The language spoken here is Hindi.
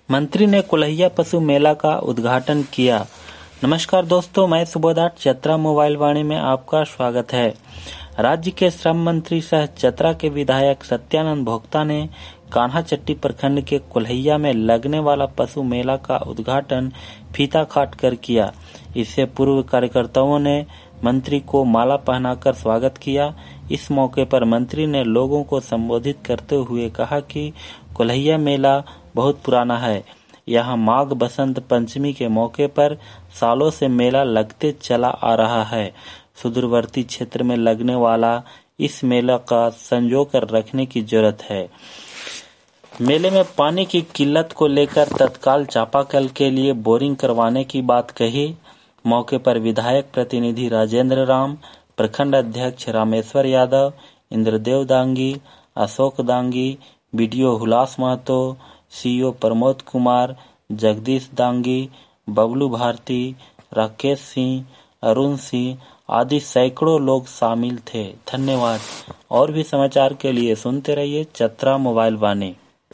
मंत्री ने कुल्हिया पशु मेला का उद्घाटन किया। नमस्कार दोस्तों, मैं सुबोधाट चतरा मोबाइल वाणी में आपका स्वागत है। राज्य के श्रम मंत्री सह चतरा के विधायक सत्यानंद भोक्ता ने कान्हाचट्टी प्रखंड के कुल्हिया में लगने वाला पशु मेला का उद्घाटन फीता काट कर किया। इससे पूर्व कार्यकर्ताओं ने मंत्री को माला पहनाकर स्वागत किया। इस मौके पर मंत्री ने लोगों को संबोधित करते हुए कहा कि कुल्हिया मेला बहुत पुराना है। यहाँ माघ बसंत पंचमी के मौके पर सालों से मेला लगते चला आ रहा है। सुदूरवर्ती क्षेत्र में लगने वाला इस मेला का संजो कर रखने की जरूरत है। मेले में पानी की किल्लत को लेकर तत्काल चापाकल के लिए बोरिंग करवाने की बात कही। मौके पर विधायक प्रतिनिधि राजेंद्र राम, प्रखंड अध्यक्ष रामेश्वर यादव, इंद्रदेव दांगी, अशोक दांगी, बीडीओ हुलास महतो, सीईओ प्रमोद कुमार, जगदीश दांगी, बबलू भारती, राकेश सिंह, अरुण सिंह आदि सैकड़ों लोग शामिल थे। धन्यवाद। और भी समाचार के लिए सुनते रहिए चतरा मोबाइल वाणी।